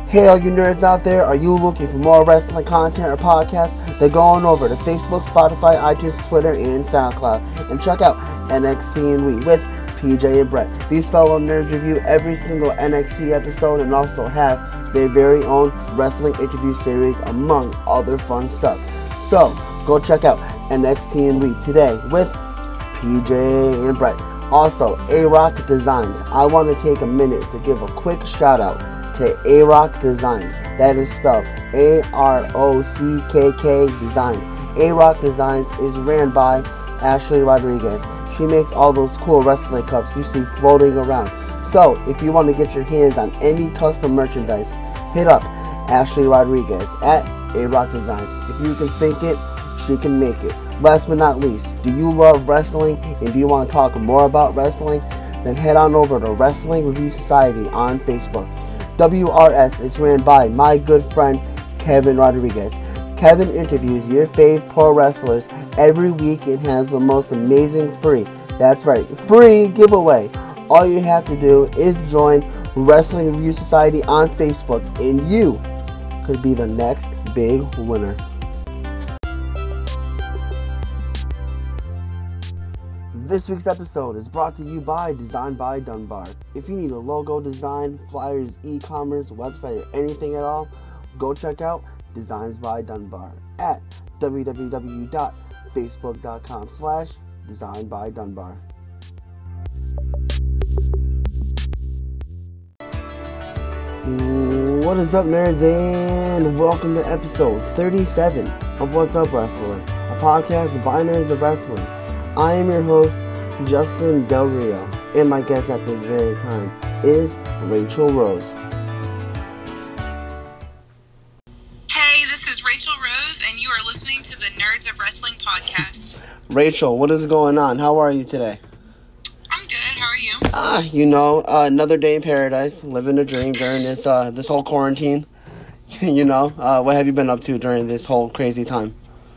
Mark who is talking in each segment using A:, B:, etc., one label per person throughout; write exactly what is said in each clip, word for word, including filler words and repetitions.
A: Hey, all you nerds out there, are you looking for more wrestling content or podcasts? Then go on over to Facebook, Spotify, iTunes, Twitter, and SoundCloud, and check out N X T and We with P J and Brett. These fellow nerds review every single N X T episode and also have their very own wrestling interview series, among other fun stuff. So, go check out N X T and We today with P J and Brett. Also, A-Rock Designs. I want to take a minute to give a quick shout out to A-Rock Designs. That is spelled A R O C K K Designs. A-Rock Designs is ran by Ashley Rodriguez. She makes all those cool wrestling cups you see floating around. So, if you want to get your hands on any custom merchandise, hit up Ashley Rodriguez at A-Rock Designs. If you can think it, she can make it. Last but not least, do you love wrestling and do you want to talk more about wrestling? Then head on over to Wrestling Review Society on Facebook. W R S is ran by my good friend Kevin Rodriguez. Kevin interviews your fave pro wrestlers every week and has the most amazing free, that's right, free giveaway. All you have to do is join Wrestling Review Society on Facebook and you could be the next big winner. This week's episode is brought to you by Design by Dunbar. If you need a logo design, flyers, e-commerce, website, or anything at all, go check out Designs by Dunbar at www.facebook.com slash Design by Dunbar. What is up, nerds, and welcome to episode thirty-seven of What's Up, Wrestler, a podcast by nerds of wrestling. I am your host, Justin Del Rio, and my guest at this very time is Rachel Rose.
B: Hey, this is Rachel Rose, and you are listening to the Nerds of Wrestling podcast.
A: Rachel, what is going on? How are you today?
B: I'm good. How are you?
A: Ah, you know, uh, another day in paradise, living a dream during this uh, this whole quarantine. You know, uh, what have you been up to during this whole crazy time?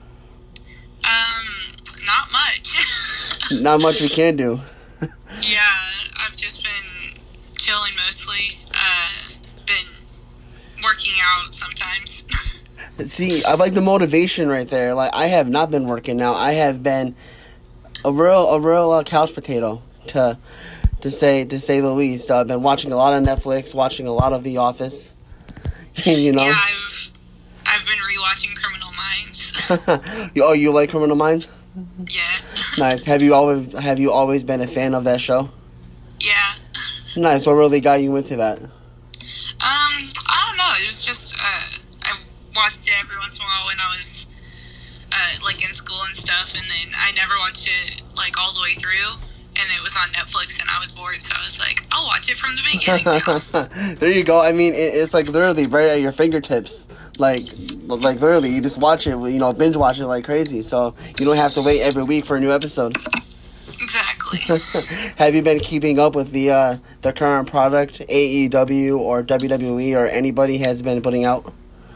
A: Not much we can do.
B: Yeah, I've just been chilling mostly. Uh, been working out sometimes.
A: See, I like the motivation right there. Like, I have not been working out. I have been a real, a real uh, couch potato, to to say to say the least. Uh, I've been watching a lot of Netflix, watching a lot of The Office. You know.
B: Yeah, I've I've been rewatching Criminal Minds.
A: Oh, you like Criminal Minds?
B: Yeah.
A: Nice. Have you always have you always been a fan of that show?
B: Yeah.
A: Nice. What really got you into that?
B: Um, I don't know. It was just uh, I watched it every once in a while when I was uh, like in school and stuff, and then I never watched it like all the way through. And it was on Netflix, and I was bored, so I was like, I'll watch it from the beginning now.
A: There you go. I mean, it, it's like literally right at your fingertips. Like, like literally, you just watch it, you know, binge watch it like crazy, so you don't have to wait every week for a new episode.
B: Exactly.
A: Have you been keeping up with the uh, the current product, A E W or W W E or anybody has been putting out?
B: Um,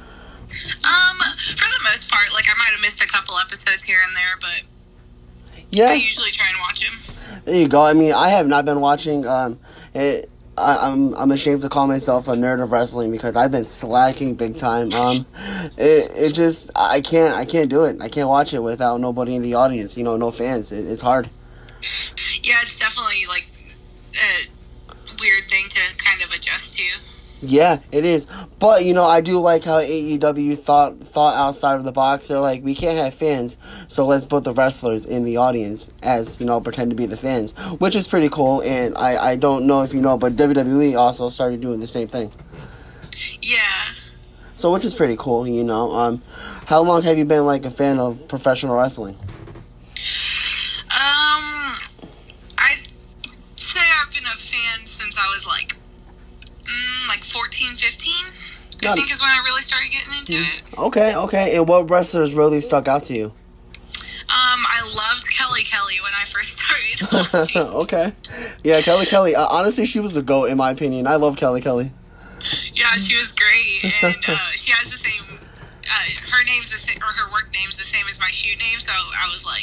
B: for the most part, like I might have missed a couple episodes here and there, but
A: yeah,
B: I usually try and watch them.
A: There you go. I mean, I have not been watching. Um, it, I, I'm I'm ashamed to call myself a nerd of wrestling because I've been slacking big time. Um, it it just I can't I can't do it. I can't watch it without nobody in the audience. You know, no fans. It, it's hard.
B: Yeah, it's definitely like a weird thing to kind of adjust to.
A: Yeah, it is. But, you know, I do like how A E W thought thought outside of the box. They're like, we can't have fans, so let's put the wrestlers in the audience as, you know, pretend to be the fans, which is pretty cool. And I, I don't know if you know, but W W E also started doing the same thing.
B: Yeah.
A: So, which is pretty cool, you know. Um, how long have you been, like, a fan of professional wrestling?
B: Um, I'd say I've been a fan since I was, like, Mm, like fourteen, fifteen, I Got think it. is when I really started getting into mm. it.
A: Okay, okay. And what wrestlers really stuck out to you?
B: Um, I loved Kelly Kelly when I first started watching.
A: Okay. Yeah, Kelly Kelly. Uh, honestly, she was a GOAT in my opinion. I love Kelly Kelly.
B: Yeah, she was great. And uh, she has the same, uh, her name's the same, or her work name's the same as my shoot name, so I was like,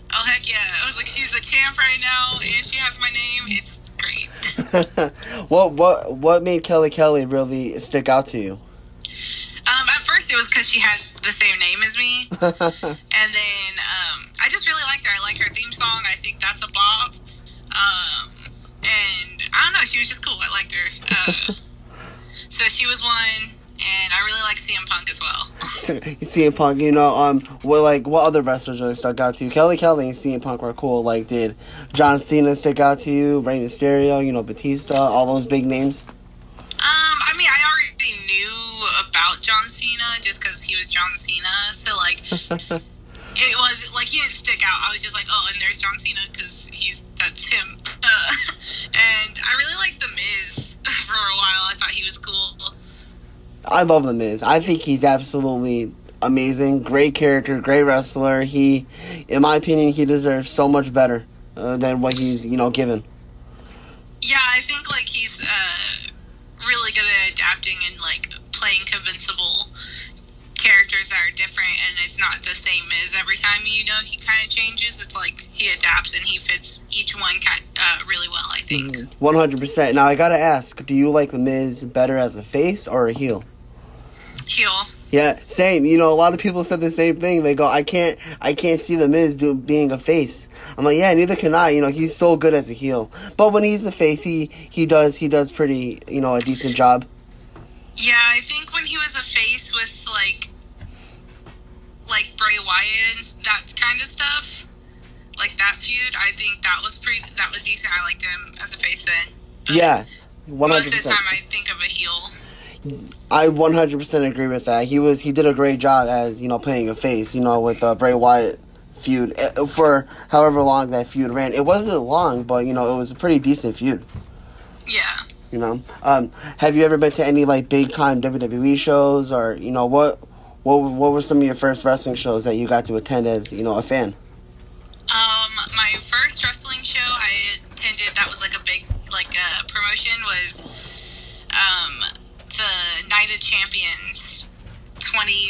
B: Oh, heck yeah. I was like, she's the champ right now, and she has my name. It's great.
A: what what what made Kelly Kelly really stick out to you?
B: Um, at first, it was because she had the same name as me. And then um, I just really liked her. I like her theme song. I think that's a bop. Um, and I don't know. She was just cool. I liked her. Uh, so she was one. And I really like C M Punk as well.
A: C M Punk, you know, um, what like what other wrestlers really stuck out to you? Kelly Kelly and C M Punk were cool. Like, did John Cena stick out to you? Rey Mysterio, you know, Batista, all those big names.
B: Um, I mean, I already knew about John Cena just because he was John Cena. So like, it was like he didn't stick out. I was just like, oh, and there's John Cena because he's that's him. Uh, and I really liked The Miz for a while. I thought he was cool.
A: I love The Miz. I think he's absolutely amazing. Great character, great wrestler. He, in my opinion, he deserves so much better uh, than what he's, you know, given.
B: Yeah, I think, like, he's uh, really good at adapting and, like, playing convincible characters that are different, and it's not the same as every time, you know, he kind of changes. It's like he adapts and he fits each one kind uh, really well, I think.
A: Mm-hmm. one hundred percent. Now, I gotta ask, do you like The Miz better as a face or a heel?
B: Heel.
A: Yeah, same. You know, a lot of people said the same thing. They go, I can't, I can't see The Miz do, being a face. I'm like, yeah, neither can I. You know, he's so good as a heel. But when he's a face, he, he does, he does pretty, you know, a decent job.
B: Yeah, I think when he was a face with, like, like Bray Wyatt and that kind of stuff, like that feud, I think that was pretty, that was decent. I liked him as a face then. But
A: yeah, one hundred percent.
B: Most of the time I think of a heel.
A: I one hundred percent agree with that. He was he did a great job as, you know, playing a face, you know, with uh, Bray Wyatt feud for however long that feud ran. It wasn't long, but, you know, it was a pretty decent feud.
B: Yeah.
A: You know, um, have you ever been to any like big time W W E shows, or, you know, what what what were some of your first wrestling shows that you got to attend as, you know, a fan?
B: Um, my first wrestling show I attended that was like a big like uh, promotion was um. the Night of Champions twenty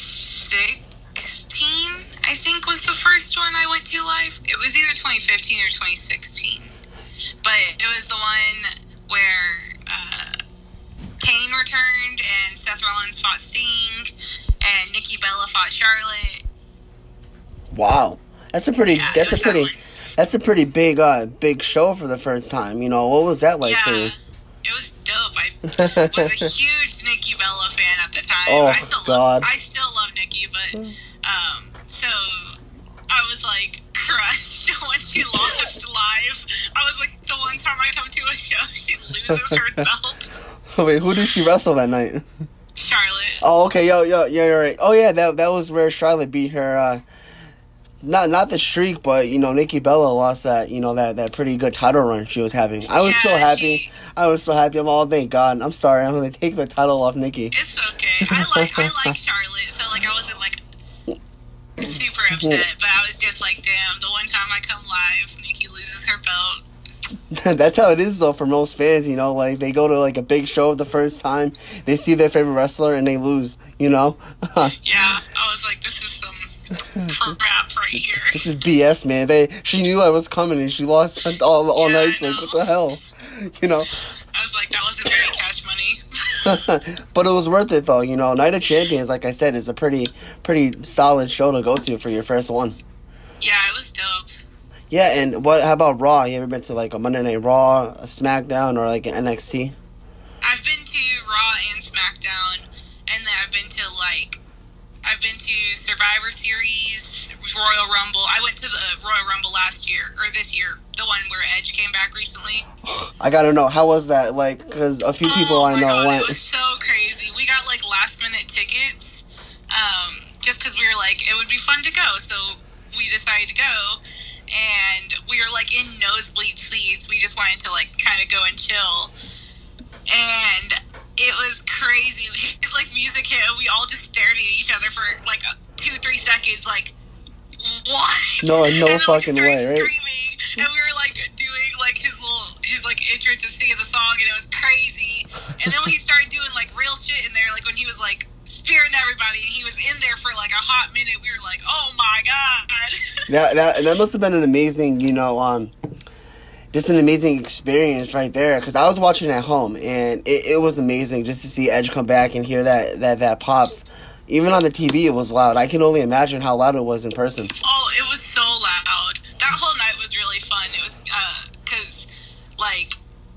B: sixteen, I think, was the first one I went to live. It was either twenty fifteen or twenty sixteen. But it was the one where uh, Kane returned and Seth Rollins fought Sting and Nikki Bella fought Charlotte.
A: Wow. That's a pretty
B: yeah,
A: that's a pretty
B: that
A: that's a pretty big uh big show for the first time. You know, what was that like
B: yeah.
A: for you?
B: It was dope. I was a huge Nikki Bella fan at the time.
A: Oh,
B: I still
A: God.
B: love I still love Nikki, but um so I was like crushed when she lost live. I was like, the one time I come to a show she loses her belt.
A: Wait, who did she wrestle that night?
B: Charlotte.
A: Oh, okay, yo, yo, yeah, you're right. Oh yeah, that that was where Charlotte beat her uh Not not the streak, but, you know, Nikki Bella lost that, you know, that, that pretty good title run she was having. I was
B: yeah,
A: so happy.
B: She,
A: I was so happy. I'm all, thank God. I'm sorry. I'm going to take the title off Nikki.
B: It's okay. I like I like Charlotte, so, like, I wasn't, like, super upset, but I was just like, damn, the one time I come live, Nikki loses her belt.
A: That's how it is, though, for most fans, you know, like, they go to, like, a big show the first time, they see their favorite wrestler, and they lose, you know?
B: Yeah, I was like, this is some crap right here.
A: This is B S, man. They She knew I was coming, and she lost all, all
B: yeah,
A: night, like, what the hell? You know?
B: I was like, that wasn't very cash money.
A: But it was worth it, though, you know? Night of Champions, like I said, is a pretty, pretty solid show to go to for your first one.
B: Yeah, it was dope.
A: Yeah, and what? How about Raw? You ever been to, like, a Monday Night Raw, a SmackDown, or, like, an N X T?
B: I've been to Raw and SmackDown, and then I've been to, like, I've been to Survivor Series, Royal Rumble. I went to the Royal Rumble last year, or this year, the one where Edge came back recently.
A: I gotta know, how was that? Like, because a few people
B: oh
A: I know
B: God,
A: went.
B: It was so crazy. We got, like, last-minute tickets, um, just because we were like, it would be fun to go, so we decided to go. And we were, like, in nosebleed seats. We just wanted to, like, kind of go and chill. And it was crazy. It's like music hit, and we all just stared at each other for, like, two, three seconds, like, what?
A: No, no
B: and then
A: fucking
B: we
A: way,
B: just
A: right?
B: Screaming, and we were, like, doing, like, his little, his, like, entrance and singing the song, and it was crazy. And then when he started doing, like, real shit in there, like, when he was, like, spearing everybody, and he was in there for like a hot minute. We were like, oh my god.
A: that, that, that must have been an amazing, you know, um, just an amazing experience right there, because I was watching at home, and it, it was amazing just to see Edge come back and hear that, that, that pop. Even on the T V, it was loud. I can only imagine how loud it was in person.
B: Oh, it was so loud. That whole night was really fun. It was, uh, because, like,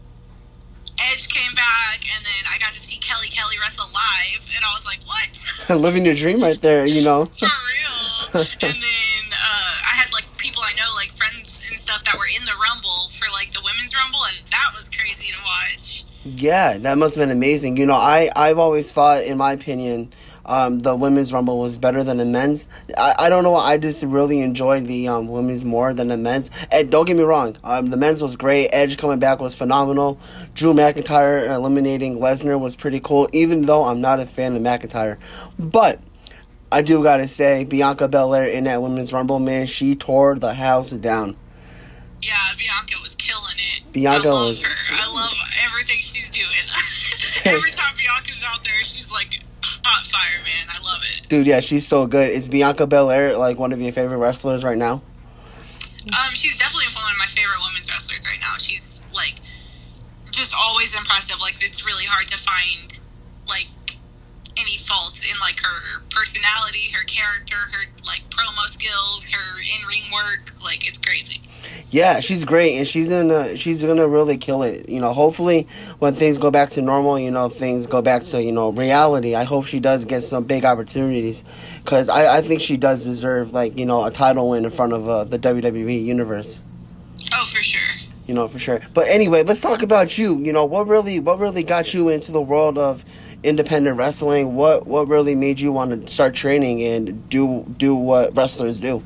B: Edge came back, and then I got to see Kelly Kelly wrestle live, and I was like, what?
A: Living your dream right there, you know?
B: For real. And then, uh, I had, like, people I know, like, friends and stuff that were in the Rumble for, like, the Women's Rumble, and that was crazy to watch.
A: Yeah, that must have been amazing. You know, I, I've always thought, in my opinion, um, the Women's Rumble was better than the men's. I, I don't know, I just really enjoyed the um, women's more than the men's. And don't get me wrong, um, the men's was great. Edge coming back was phenomenal. Drew McIntyre eliminating Lesnar was pretty cool, even though I'm not a fan of McIntyre. But I do gotta say, Bianca Belair in that Women's Rumble, man, she tore the house down.
B: Yeah, Bianca was killing it.
A: Bianca
B: I love
A: was...
B: her. I love everything she's doing. Every time Bianca's out there, she's like hot fire, man. I love it.
A: Dude, yeah, she's so good. Is Bianca Belair like one of your favorite wrestlers right now?
B: Um, she's definitely one of my favorite women's wrestlers right now. She's like just always impressive. Like, it's really hard to find like any faults in like her personality, her character, her like promo skills, her in-ring work. Like, it's crazy.
A: Yeah, she's great, and she's gonna she's gonna really kill it. You know, hopefully when things go back to normal, you know, things go back to, you know, reality. I hope she does get some big opportunities, because I, I think she does deserve, like, you know, a title win in front of uh, the W W E universe.
B: Oh, for sure.
A: You know, for sure. But anyway, let's talk about you. You know, what really what really got you into the world of independent wrestling? What what really made you want to start training and do do what wrestlers do?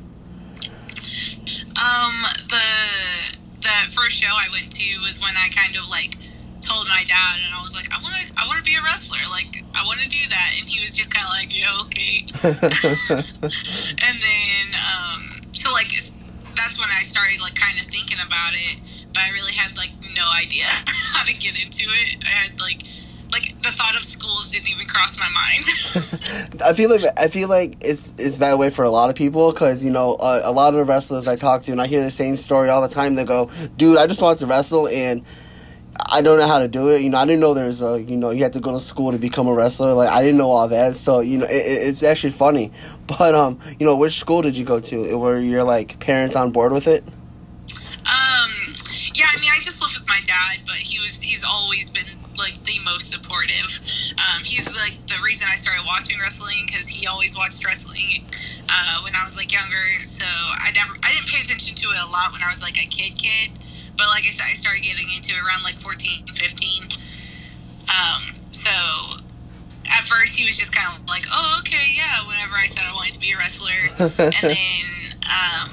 B: Um, the the first show I went to was when I kind of like told my dad, and I was like, I want to I want to be a wrestler. Like, I want to do that, and he was just kind of like, yeah, okay. And then um, so like that's when I started like kind of thinking about it, but I really had like no idea how to get into it. I had like. Like, the thought of schools didn't even cross my mind.
A: I feel like I feel like it's it's that way for a lot of people, because, you know, uh, a lot of the wrestlers I talk to, and I hear the same story all the time. They go, dude, I just want to wrestle, and I don't know how to do it. You know, I didn't know there's a, you know, you have to go to school to become a wrestler. Like, I didn't know all that. So, you know, it, it's actually funny. But, um, you know, which school did you go to? Were your, like, parents on board with it?
B: Um, yeah, I mean, I just lived with my dad, but he was, he's always been, like, the most supportive. Um, he's, like, the reason I started watching wrestling, because he always watched wrestling, uh, when I was, like, younger. So I never, I didn't pay attention to it a lot when I was, like, a kid kid. But, like I said, I started getting into it around, like, fourteen, fifteen. Um, so at first he was just kind of like, oh, okay, yeah, whenever I said I wanted to be a wrestler. And then, um,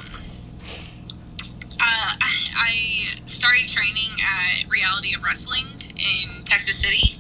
B: uh, I started training at Reality of Wrestling in Texas City.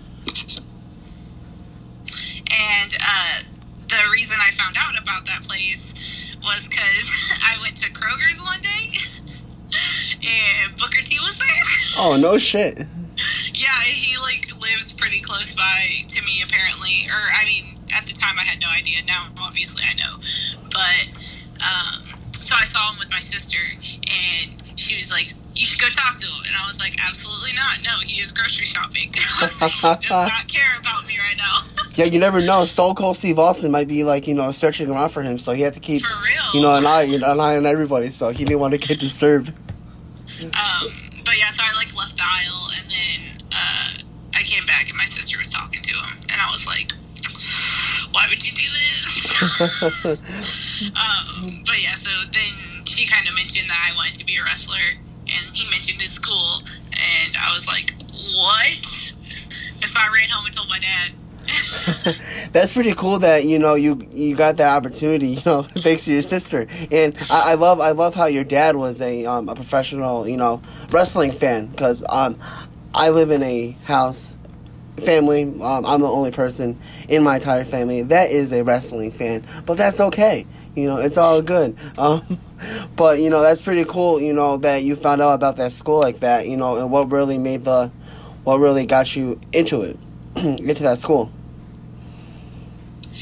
B: And uh, the reason I found out about that place was because I went to Kroger's one day, and Booker T was there.
A: Oh, no shit.
B: Yeah, he, like, lives pretty close by to me, apparently. Or, I mean, at the time I had no idea. Now, obviously, I know. But, um, so I saw him with my sister, and she was like, you should go talk to him. And I was like, absolutely not. No, he is grocery shopping. He does not care about me right now.
A: Yeah, you never know. Stone Cold Steve Austin might be, like, you know, searching around for him, so he had to keep,
B: for real,
A: you know, an eye, an eye on everybody, so he didn't want to get disturbed.
B: Um, but yeah, so I, like, left the aisle, and then, uh, I came back, and my sister was talking to him, and I was like, why would you do this? um, but yeah, so then she kind of mentioned that I wanted to be a wrestler, and he mentioned his school, and I was like, what? And so I ran home and told my dad.
A: That's pretty cool that, you know, you you got that opportunity, you know, thanks to your sister. And I, I love I love how your dad was a um, a professional, you know, wrestling fan, because um, I live in a house family. Um, I'm the only person in my entire family that is a wrestling fan, but that's okay. You know, it's all good. Um, but, you know, that's pretty cool, you know, that you found out about that school like that, you know, and what really made the, what really got you into it, into that school.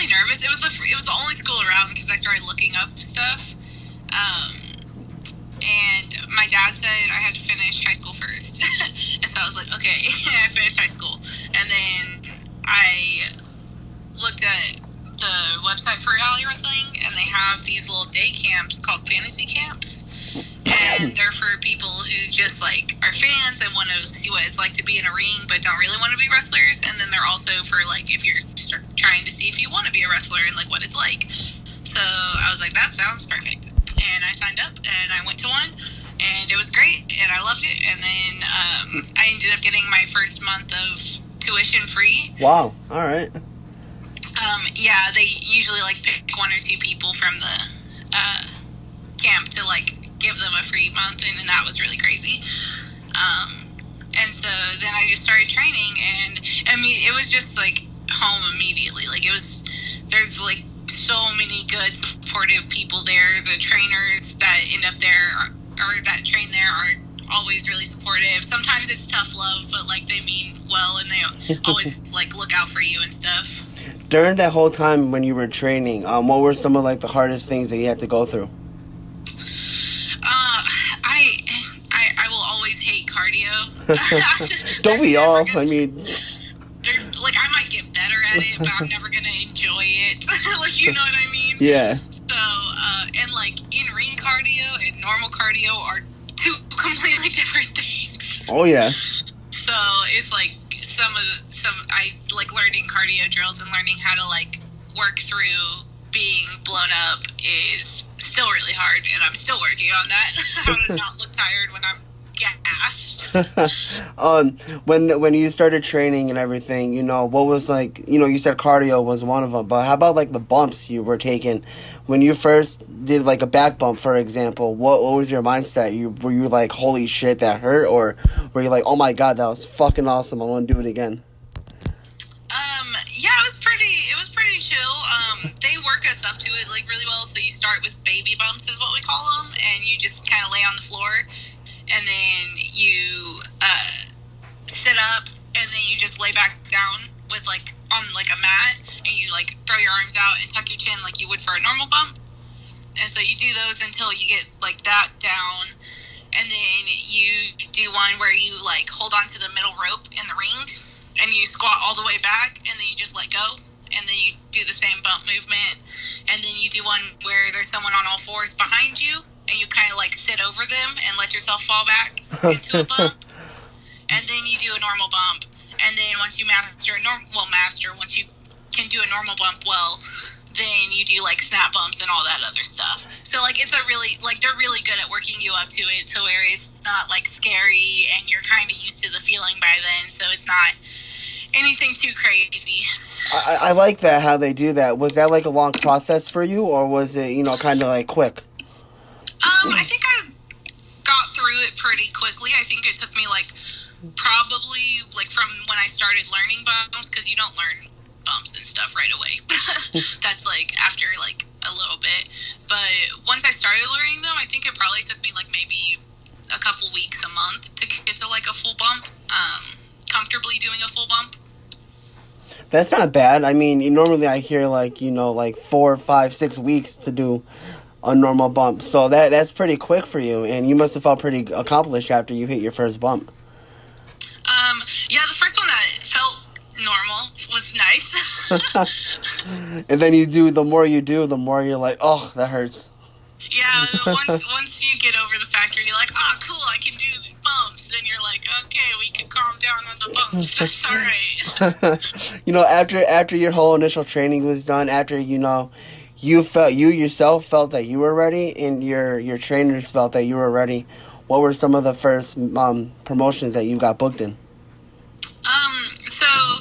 B: really nervous. It was the it was the only school around because I started looking up stuff. Um, and my dad said I had to finish high school first, and so I was like, okay, I finished high school, and then I looked at the website for reality wrestling, and they have these little day camps called fantasy camps, and they're for people who just like are fans and want to see what it's like to be in a ring but don't really want to be wrestlers, and then they're also for like if you're start trying to see if you want to be a wrestler and like what it's like. So I was like, that sounds perfect, and I signed up and I went to one, and it was great and I loved it, and then um, I ended up getting my first month of tuition free.
A: Wow. All right.
B: Um, yeah, they usually like pick one or two people from the uh, camp to like give them a free month, and, and that was really crazy. Um, and so then I just started training, and I mean, it was just like home immediately. Like it was, there's like so many good supportive people there. The trainers that end up there are, or that train there are always really supportive. Sometimes it's tough love, but like they mean well, and they always like look out for you and stuff.
A: During that whole time when you were training, um, what were some of like the hardest things that you had to go through?
B: Uh, I, I, I will always hate cardio.
A: Don't we all?
B: Gonna,
A: I mean,
B: there's like I might get better at it, but I'm never gonna enjoy it. Like you know what I mean?
A: Yeah.
B: So, uh, and like in ring cardio and normal cardio are two completely different things.
A: Oh yeah.
B: So it's like some of the some I like learning cardio drills and learning how to like work through being blown up is still really hard, and I'm still working on that. How to not look tired when I'm gassed.
A: um, when when you started training and everything, you know, what was like, you know, you said cardio was one of them, but how about like the bumps you were taking when you first did like a back bump, for example? What what was your mindset? You were you like, holy shit, that hurt, or were you like, oh my god, that was fucking awesome, I want to do it again?
B: Um, yeah, it was pretty. It was pretty chill. Um, they work us up to it like really well. So you start with baby bumps, is what we call them, and you just kind of lay on the floor, and then you uh, sit up, and then you just lay back down with like on like a mat, and you like throw your arms out and tuck your chin like you would for a normal bump. And so you do those until you get like that down, and then you do one where you like hold on to the middle rope in the ring, and you squat all the way back, and then you just let go, and then you do the same bump movement, and then you do one where there's someone on all fours behind you, and you kind of like sit over them and let yourself fall back into a bump, and then you do a normal bump, and then once you master a normal, well, master, once you can do a normal bump well, then you do like snap bumps and all that other stuff. So like it's a really like they're really good at working you up to it, to where it's not like scary, and you're kind of used to the feeling by then, so it's not anything too crazy.
A: I, I like that, how they do that. Was that like a long process for you, or was it, you know, kind of like quick?
B: Um, I think I got through it pretty quickly. I think it took me like probably like from when I started learning bumps, because you don't learn bumps and stuff right away. That's like after like a little bit. But once I started learning them, I think it probably took me like maybe a couple weeks, a month to get to like a full bump. Um, comfortably doing a full bump.
A: That's not bad. I mean, normally I hear like, you know, like four, five, six weeks to do a normal bump. So that that's pretty quick for you, and you must have felt pretty accomplished after you hit your first bump.
B: Um, yeah, the first one that felt normal was nice.
A: And then you do, the more you do, the more you're like, oh, that hurts.
B: Yeah, once once you get over the fact where you're like, oh, cool, I can do bumps, then you're like, okay, we can calm down on the bumps. That's all right.
A: You know, after after your whole initial training was done, after, you know, you felt, you yourself felt that you were ready, and your your trainers felt that you were ready, what were some of the first um, promotions that you got booked in?
B: Um, so,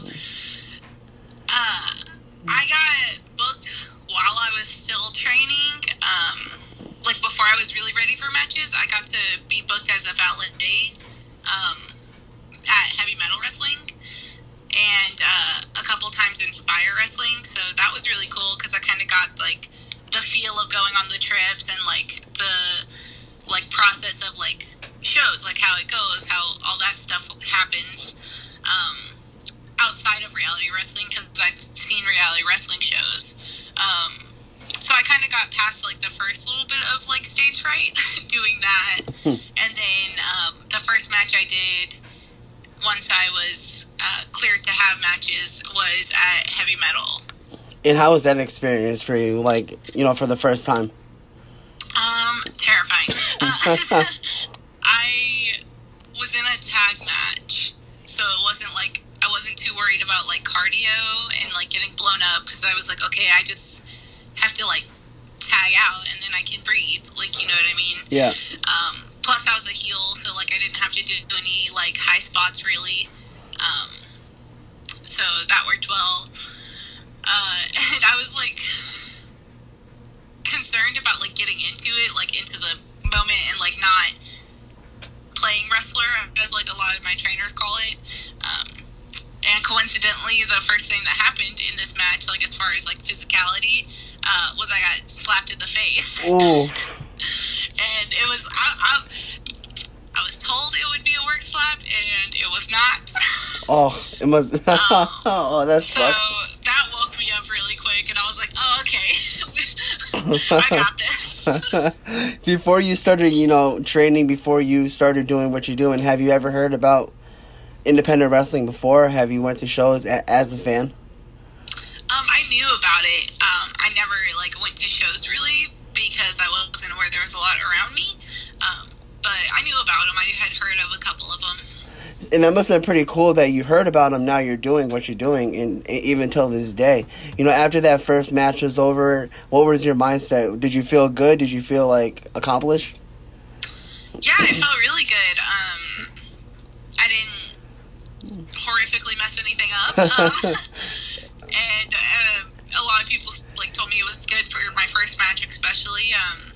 B: uh, I got booked while I was still training. Um, like before I was really ready for matches, I got to be booked as a valet, um, at Heavy Metal Wrestling, and uh, a couple times Inspire Wrestling. So that was really cool because I kind of got like the feel of going on the trips and like the like process of like shows, like how it goes, how all that stuff happens. Um, outside of reality wrestling because I've seen reality wrestling shows. Um, so I kind of got past like the first little bit of like stage fright doing that, and then um, the first match I did once I was uh, cleared to have matches was at Heavy Metal.
A: And how was that experience for you? Like, you know, for the first time.
B: Um, terrifying. Uh, I was in a tag match, so it wasn't like, I wasn't too worried about like cardio and like getting blown up, because I was like, okay, I just have to like tag out and then I can breathe, like, you know what I mean?
A: Yeah.
B: Um, plus I was a heel, so like I didn't have to do any like high spots really. Um, so that worked well. Uh, and I was like concerned about like getting into it, like into the moment, and like not playing wrestler, as like a lot of my trainers call it. Um, and coincidentally, the first thing that happened in this match, like as far as like physicality, uh, was I got slapped in the face.
A: Ooh.
B: And it was, I, I, I was told it would be a work slap, and it was not.
A: Oh, it must.
B: um,
A: oh, that
B: so
A: sucks.
B: that woke me up really quick, and I was like, oh, okay. I got this.
A: Before you started, you know, training, before you started doing what you're doing, have you ever heard about independent wrestling before? Have you went to shows a- as a fan?
B: Um, I knew about it. Um, I never, like, went to shows, really, because I wasn't aware there was a lot around me. Um, but I knew about them. I had heard of a couple of them.
A: And that must have been pretty cool that you heard about them. Now you're doing what you're doing, and even till this day. You know, after that first match was over, what was your mindset? Did you feel good? Did you feel, like, accomplished?
B: Yeah, I felt really good. Um, I didn't horrifically mess anything up. Um, and uh, a lot of people, like, told me it was good for my first match, especially. Um,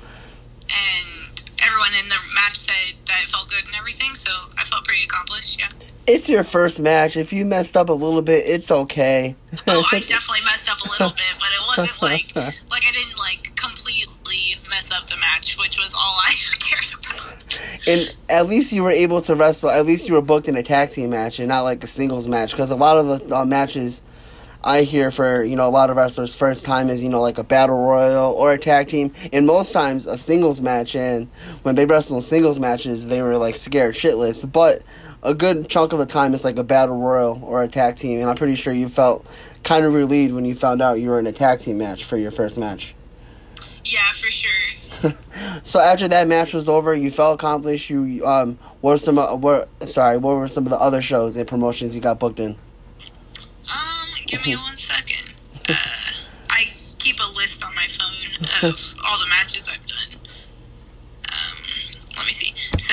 B: and everyone in the match said that it felt good and everything, so I felt pretty accomplished, yeah.
A: It's your first match. If you messed up a little bit, it's okay.
B: Oh, I definitely messed up a little bit, but it wasn't like, like I didn't, like, completely mess up the match, which was all I cared about.
A: And at least you were able to wrestle, at least you were booked in a tag team match and not like a singles match, because a lot of the uh, matches I hear for, you know, a lot of wrestlers' first time is, you know, like a battle royal or a tag team, and most times a singles match. And when they wrestle in singles matches, they were like scared shitless. But a good chunk of the time, it's like a battle royal or a tag team, and I'm pretty sure you felt kind of relieved when you found out you were in a tag team match for your first match.
B: Yeah, for sure.
A: So after that match was over, you felt accomplished. You um, what were some uh, what sorry, what were some of the other shows and promotions you got booked in?
B: Um, give me one second. Uh, I keep a list on my phone of all the matches I've done. Um, let me see. So,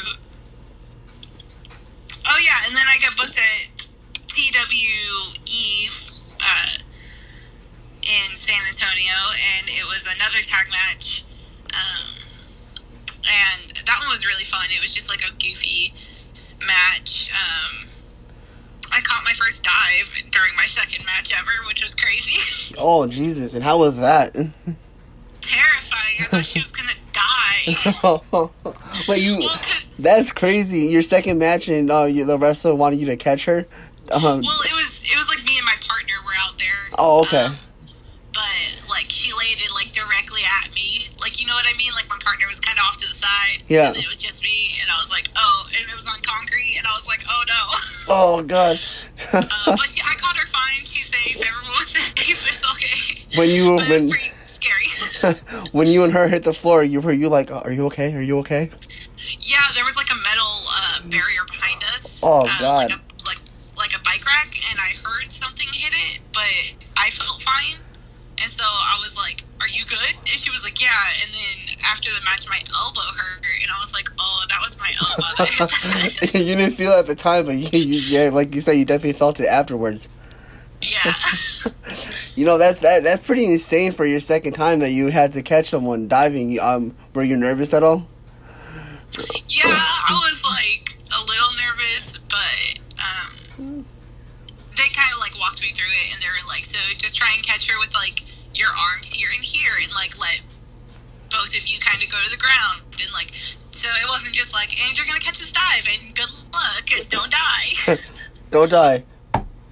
B: oh yeah, and then I got booked at T W E uh, in San Antonio, and it was another tag match. Um, and that one was really fun. It was just like a goofy match. Um, I caught my first dive during my second match ever, which was crazy.
A: Oh, Jesus. And how was that?
B: Terrifying. I thought she was going to die.
A: Wait, you...
B: Well,
A: that's crazy. Your second match and uh, you, the wrestler wanted you to catch her? Um,
B: well, it was it was like me and my partner were out there.
A: Oh, okay.
B: Um, but, like, she laid it, like, directly at me. Like, you know what I mean? Like, my partner was kind of off to the side.
A: Yeah.
B: And it was just me, and I was like, oh, and it was on concrete, and I was like, oh, no.
A: Oh, God.
B: uh, but she, I caught her fine. She's safe. Everyone was safe. It's okay.
A: When you...
B: But
A: when,
B: it was pretty scary.
A: when you and her hit the floor, you were you like, are you okay? Are you okay?
B: Yeah, there was, like, a metal uh, barrier behind us.
A: Oh,
B: uh,
A: God.
B: Like a, like, like a bike rack, and I heard something hit it, but I felt fine. And so I was like, are you good? And she was like, yeah. And then after the match, my elbow hurt. And I was like, oh, that was my elbow that hit that.
A: You didn't feel it at the time, but you, you, yeah, like you said, you definitely felt it afterwards.
B: Yeah.
A: You know, that's that that's pretty insane for your second time that you had to catch someone diving. Um, were you nervous at all?
B: Yeah, I was like a little nervous, but um, they kind of like walked me through it, and they were like, so just try and catch her with like your arms here and here, and like let both of you kind of go to the ground, and like, so it wasn't just like, and you're gonna catch this dive, and good luck, and don't die.
A: Don't die.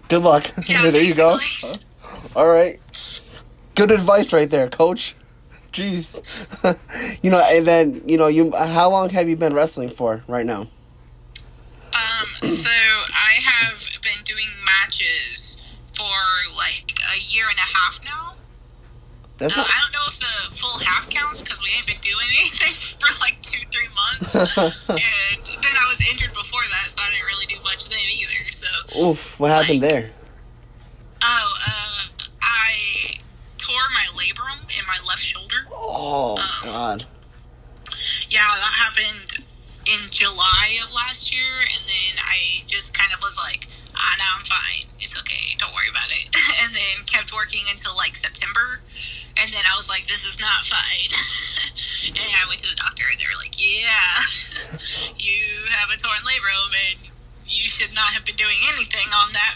A: Good luck.
B: Yeah,
A: there you go.
B: basically.
A: All right. Good advice right there, Coach. Jeez. You know, and then, you know, you. How long have you been wrestling for right now?
B: Um, so I have been doing matches for like a year and a half now.
A: That's
B: uh,
A: not...
B: I don't know if the full half counts because we ain't been doing anything for like two, three months. And then I was injured before that, so I didn't really do much then either. So.
A: Oof! What happened
B: like,
A: there?
B: Oh, uh, I tore my labrum in my left shoulder.
A: Oh
B: um,
A: God.
B: Yeah, that happened in July of last year, and then I just kind of was like, ah, no, I'm fine. It's okay. Don't worry about it. And then kept working until like September, and then I was like, this is not fine. And I went to the doctor, and they were like, yeah, you have a torn labrum, and you should not have been doing anything on that.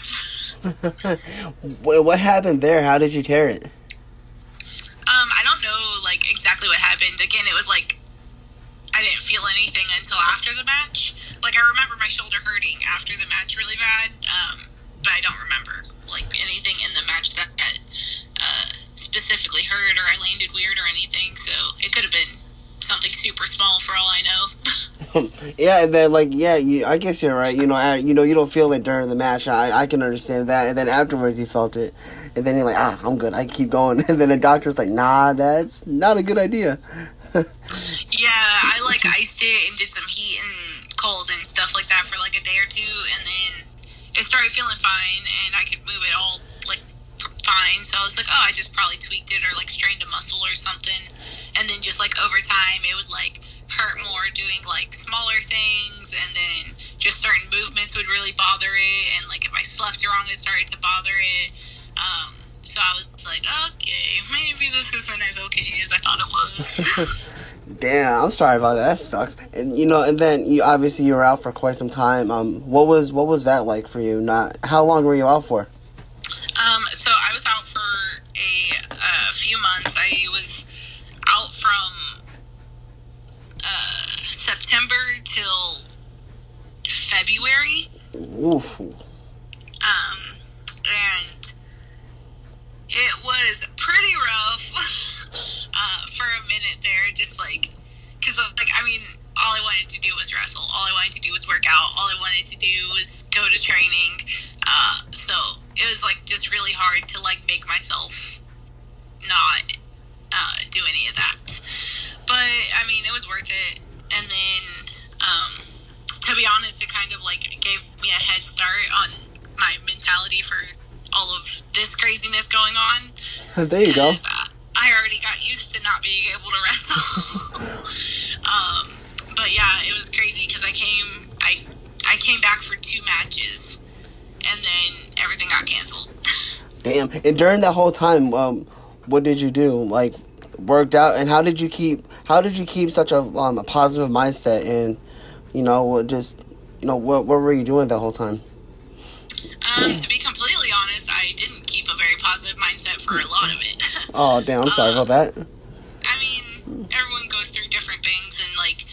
A: What happened there? How did you tear it?
B: Um, I don't know, like, exactly what happened. Again, it was like, I didn't feel anything until after the match. Like, I remember my shoulder hurting after the match really bad, um, but I don't remember, like, anything in the match that uh, specifically hurt or I landed weird or anything, so it could have been something super small for all I know.
A: Yeah, and then, like, yeah, you, I guess you're right. You know, I, you know, you don't feel it during the match. I, I can understand that. And then afterwards, you felt it. And then you're like, ah, I'm good. I keep going. And then the doctor's like, nah, that's not a good idea.
B: Yeah, I, like, iced it and did some heat and cold and stuff like that for, like, a day or two. And then it started feeling fine, and I could move it all, like, fine. So I was like, oh, I just probably tweaked it or, like, strained a muscle or something. And then just, like, over time, it would, like, hurt more doing like smaller things, and then just certain movements would really bother it, and like if I slept wrong it started to bother it. Um, so I was like, okay, maybe this isn't as okay as I thought it was.
A: Damn, I'm sorry about that. That sucks. And you know, and then you obviously you were out for quite some time. Um, what was what was that like for you? Not how long were you out for?
B: Um, so I was out for a, a few months. I was out from Uh, September till February.
A: Oof.
B: Um, and it was pretty rough uh, for a minute there, just like, because, like, I mean, all I wanted to do was wrestle. All I wanted to do was work out. All I wanted to do was go to training. Uh, so it was, like, just really hard to, like, make myself not uh, do any of that. But, I mean, it was worth it. And then, um, to be honest, it kind of, like, gave me a head start on my mentality for all of this craziness going on.
A: There you go.
B: Uh, I already got used to not being able to wrestle. um, but, yeah, it was crazy because I came, I, I came back for two matches, and then everything got canceled.
A: Damn. And during that whole time, um, what did you do? Like, worked out, and how did you keep how did you keep such a um a positive mindset, and you know just you know what what were you doing that whole time?
B: Um, to be completely honest, I didn't keep a very positive mindset for a lot of it.
A: Oh damn, I'm sorry
B: um,
A: about that.
B: I mean, everyone goes through different things, and like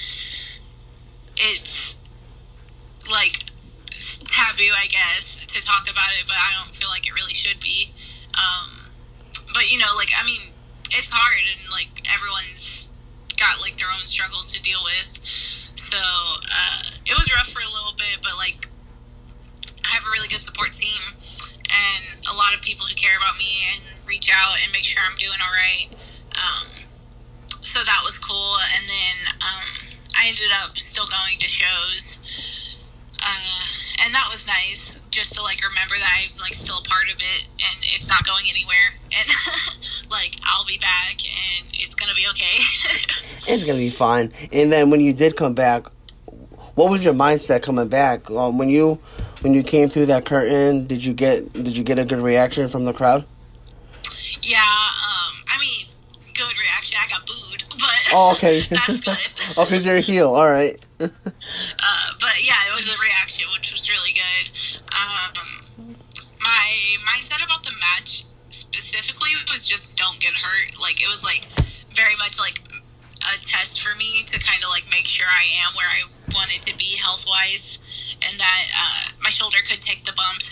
B: it's like taboo, I guess, to talk about it, but I don't feel like it really should be. Um, but you know, like I mean. It's hard, and, like, everyone's got, like, their own struggles to deal with. So, uh, it was rough for a little bit, but, like, I have a really good support team, and a lot of people who care about me and reach out and make sure I'm doing all right. Um, so that was cool, and then um, I ended up still going to shows, uh, and that was nice, just to, like, remember that I'm, like, still a part of it, and it's not going anywhere, and, like, I'll be back, and it's gonna be okay.
A: It's gonna be fine. And then when you did come back, what was your mindset coming back? Um, when you when you came through that curtain, did you get did you get a good reaction from the crowd?
B: Yeah, um, I mean, good reaction. I got booed, but
A: oh, okay.
B: That's good.
A: Oh, because you're a heel. All right.
B: uh, but yeah, it was a reaction, which was really good. Um, my mindset about the match specifically was just don't get hurt. Like, it was like very much like a test for me to kind of like make sure I am where I wanted to be health wise, and that uh, my shoulder could take the bumps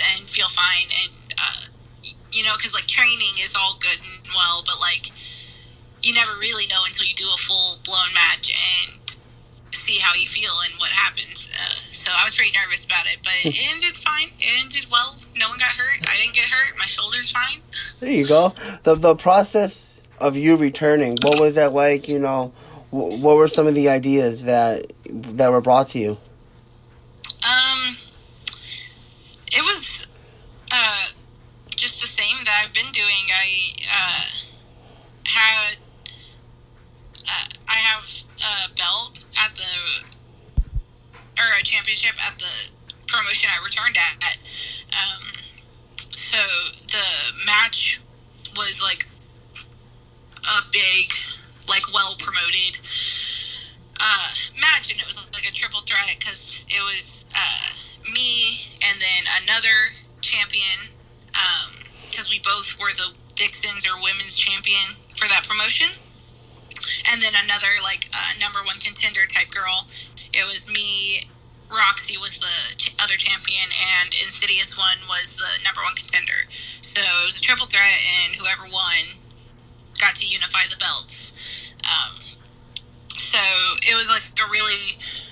B: and feel fine. And, uh, you know, because, like, training is all good and well, but, like, you never really know until you do a full-blown match and see how you feel and what happens. Uh, so I was pretty nervous about it, but it ended fine. It ended well. No one got hurt. I didn't get hurt. My shoulder's fine.
A: There you go. The the process of you returning, what was that like? You know, what were some of the ideas that that were brought to you?
B: Um, it was uh just the same that I've been doing. I uh had uh, I have a belt at the or a championship at the promotion I returned at. Um, so the match was like a big, like well promoted uh, match, and it was like a triple threat because it was uh, me and then another champion, because um, we both were the Vixens or women's champion for that promotion, and then another like uh, number one contender type girl. It was me. Roxy was the ch- other champion, and Insidious One was the number one contender. So it was a triple threat, and whoever won got to unify the belts. Um, so it was like a really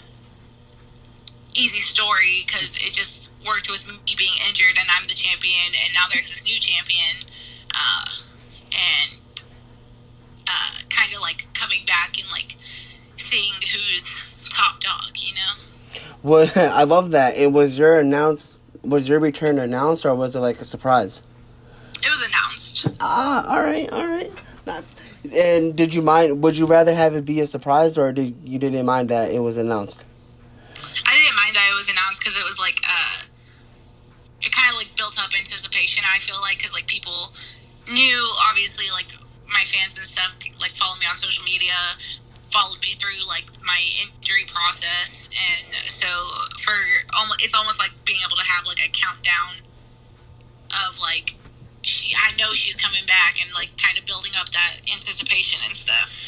B: easy story because it just worked with me being injured, and I'm the champion, and now there's this new champion, uh, and uh, kind of like coming back and like seeing who's top dog, you know?
A: Well, I love that. It was your announce. Was your return announced, or was it like a surprise?
B: It was announced.
A: Ah, all right, all right. Not, and did you mind? Would you rather have it be a surprise, or did you didn't mind that it was announced?
B: I didn't mind that it was announced because it was like uh, it kind of like built up anticipation. I feel like because like people knew, obviously, like my fans and stuff, like follow me on social media, followed me through like my injury process, and so for almost it's almost like being able to have like a countdown of like she I know she's coming back, and like kind of building up that anticipation and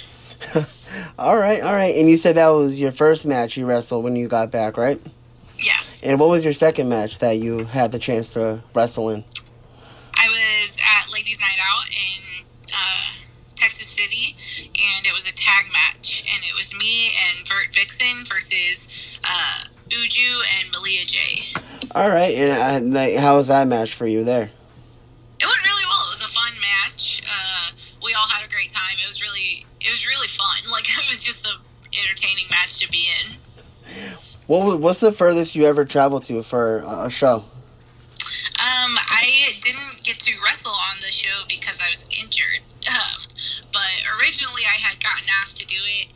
B: stuff.
A: all right, all right. And you said that was your first match you wrestled when you got back, right?
B: Yeah.
A: And what was your second match that you had the chance to wrestle in?
B: I was at Ladies Night Out in uh, Texas City, and it was a tag match, and it was me and Vert Vixen versus uh, Uju and Malia J.
A: All right, and uh, like, how was that match for you there?
B: It went really well. It was a fun match. Uh, we all had a great time. It was really, it was really fun. Like it was just a entertaining match to be in.
A: What what's the furthest you ever traveled to for a show?
B: Um, I didn't get to wrestle on the show because I was injured. Um, but originally I had gotten asked to do it,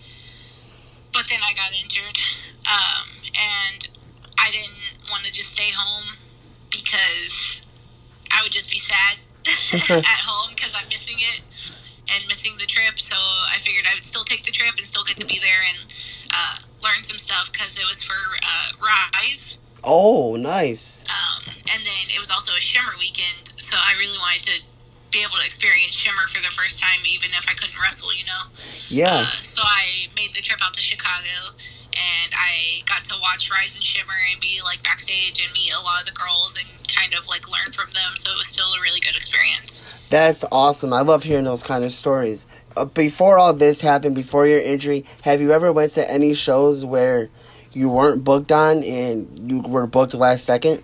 B: but then I got injured. Um, and I didn't want to just stay home because I would just be sad at home because I'm missing it and missing the trip. So I figured I would still take the trip and still get to be there and uh, learn some stuff because it was for uh, Rise.
A: Oh, nice.
B: Um, and then it was also a Shimmer weekend, so I really wanted to be able to experience Shimmer for the first time, even if I couldn't wrestle, you know?
A: Yeah.
B: Uh, so I made the trip out to Chicago, and I got to watch Rise and Shimmer and be, like, backstage and meet a lot of the girls and kind of, like, learn from them, so it was still a really good experience.
A: That's awesome. I love hearing those kind of stories. Uh, before all this happened, before your injury, have you ever went to any shows where you weren't booked on and you were booked last second?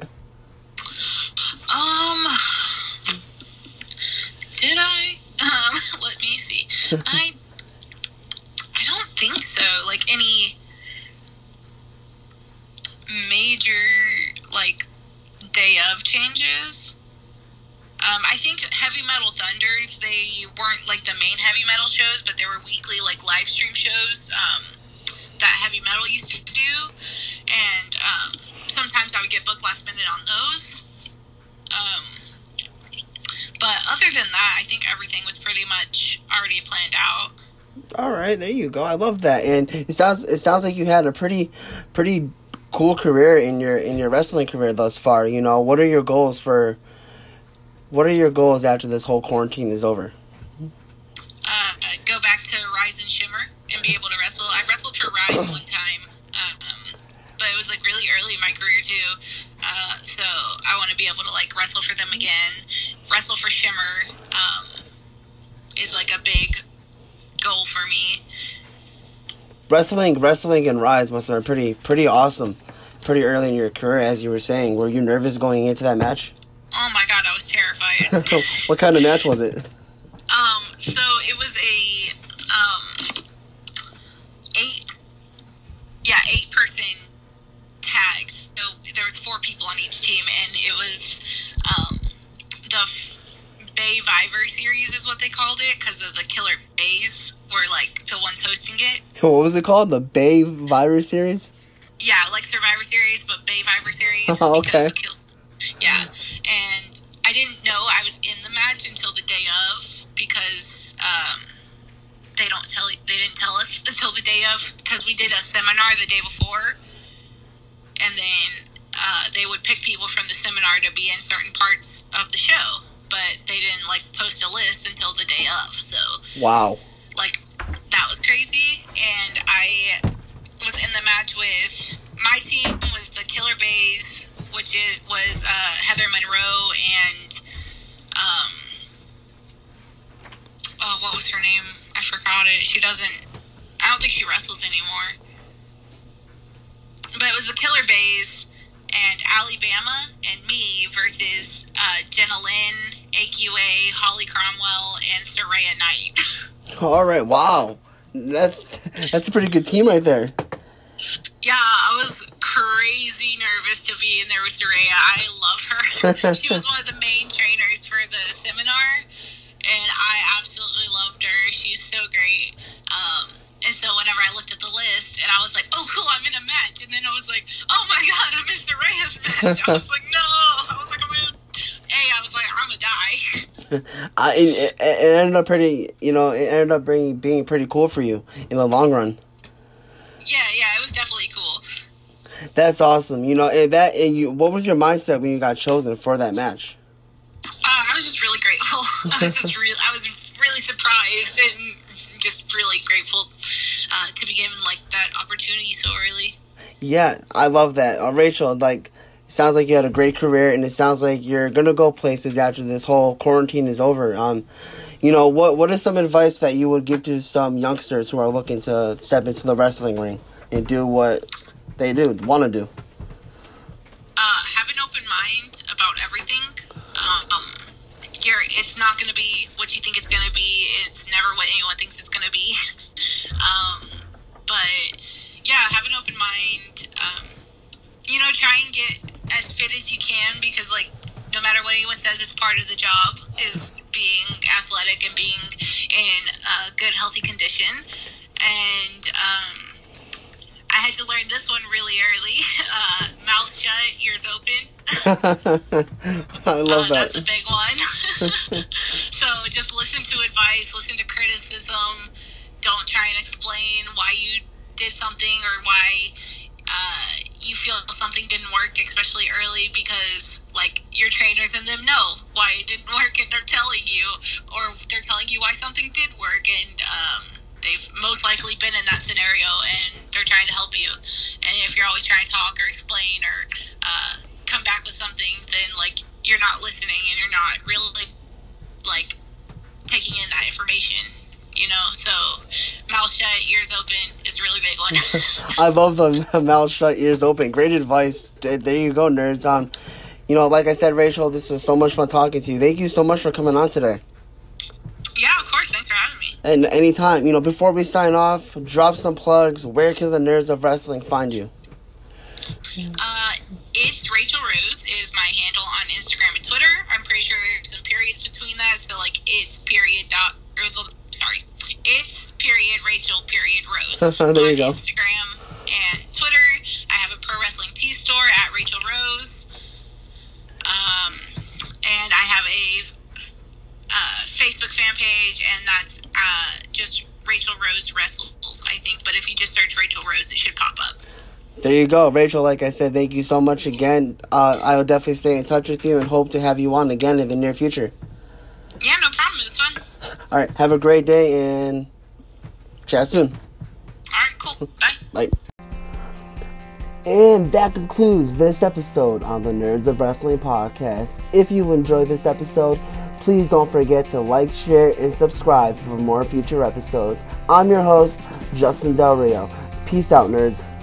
B: Um, did I? Um, let me see. I, I don't think so. Like any major like day of changes. Um, I think Heavy Metal Thunders, they weren't like the main heavy metal shows, but there were weekly like live stream shows um, that Heavy Metal used to do, and um, sometimes I would get booked last minute on those. Um, but other than that, I think everything was pretty much already planned out.
A: All right, there you go. I love that, and it sounds it sounds like you had a pretty pretty cool career in your in your wrestling career thus far. You know, what are your goals for? What are your goals after this whole quarantine is over?
B: Uh, go back to Rise and Shimmer and be able to wrestle. I wrestled for Rise one time, um, but it was like really early in my career too. Uh, so I want to be able to like wrestle for them again. Wrestle for Shimmer um, is like a big goal for me.
A: Wrestling, wrestling, and Rise must have been pretty, pretty awesome. Pretty early in your career, as you were saying. Were you nervous going into that match?
B: Oh my god, I was terrified.
A: What kind of match was it?
B: Um, so it was a um eight, yeah, eight person tag. So there was four people on each team, and it was um the F- Bay Viver series is what they called it because of the Killer Bays were like the ones hosting it.
A: What was it called? The Bay Virus series?
B: Yeah, like Survivor Series, but Bay Viver series.
A: Oh, okay.
B: Because kill- yeah, and I didn't know I was in the match until the day of because um, they don't tell they didn't tell us until the day of because we did a seminar the day before, and then uh, they would pick people from the seminar to be in certain parts of the show, but they didn't like post a list until the day of. So
A: Wow.
B: like that was crazy, and I was in the match with my team was the Killer Bays, which is, was uh, Heather Monroe and um oh what was her name? I forgot it. She doesn't. I don't think she wrestles anymore. But it was the Killer Bays and Alabama and me versus uh, Jenna Lynn, A Q A, Holly Cromwell, and Saraya Knight.
A: All right. Wow. That's that's a pretty good team right there.
B: Yeah, I was crazy nervous to be in there with Saraya. I love her. She was one of the main trainers for the seminar, and I absolutely loved her. She's so great. Um, and so whenever I looked at the list, and I was like, oh, cool, I'm in a match. And then I was like, oh, my God, I'm in Saraya's match. I was like, no. I was like, I'm in. Hey, I was like, I'm going to die.
A: I, it, it ended up pretty, you know, it ended up being, being pretty cool for you in the long run.
B: Yeah, yeah, it was definitely cool.
A: That's awesome. You know, and that and you. What was your mindset when you got chosen for that match?
B: Uh, I was just really grateful. I was just really, I was really surprised and just really grateful uh, to be given like that opportunity so early.
A: Yeah, I love that, uh, Rachel. Like, it sounds like you had a great career, and it sounds like you're gonna go places after this whole quarantine is over. Um, you know, what what is some advice that you would give to some youngsters who are looking to step into the wrestling ring and do what they do want to do?
B: Uh, have an open mind about everything. Um, you're, it's not going to be what you think it's going to be. It's never what anyone thinks it's going to be. um, but yeah, have an open mind. Um, you know, try and get as fit as you can because, like, no matter what anyone says, it's part of the job is being athletic and being in a good, healthy condition. And um, I had to learn this one really early. Uh, mouth shut, ears open.
A: I love
B: uh,
A: that.
B: That's a big one. So just listen to advice, listen to criticism. Don't try and explain why you did something or why uh, you feel something didn't work, especially early, because like your trainers and them know why it didn't work, and they're telling you, or they're telling you why something did work, and um, they've most likely been in that scenario, and they're trying to help you. And if you're always trying to talk or explain or uh, come back with something, then like you're not listening and you're not really like taking in that information. You know, so mouth shut, ears open is a really big one.
A: I love the mouth shut, ears open. Great advice. There you go, nerds. Um, you know, like I said, Rachel, this was so much fun talking to you. Thank you so much for coming on today.
B: Yeah, of course. Thanks for having me.
A: And anytime, you know, before we sign off, drop some plugs. Where can the Nerds of Wrestling find you?
B: Uh, it's Rachel Rose is my handle on Instagram and Twitter. I'm pretty sure there's some periods between that, so like it's period dot or the sorry, it's period Rachel period Rose
A: there
B: on
A: you go.
B: Instagram and Twitter. I have a pro wrestling tee store at Rachel Rose. Um, and I have a uh, Facebook fan page, and that's uh, just Rachel Rose Wrestles, I think. But if you just search Rachel Rose, it should pop up.
A: There you go, Rachel. Like I said, thank you so much again. Uh, I will definitely stay in touch with you and hope to have you on again in the near future.
B: Yeah, no problem. It was fun.
A: All right, have a great day and chat soon.
B: All right, cool. Bye.
A: Bye. And that concludes this episode on the Nerds of Wrestling podcast. If you enjoyed this episode, please don't forget to like, share, and subscribe for more future episodes. I'm your host, Justin Del Rio. Peace out, nerds.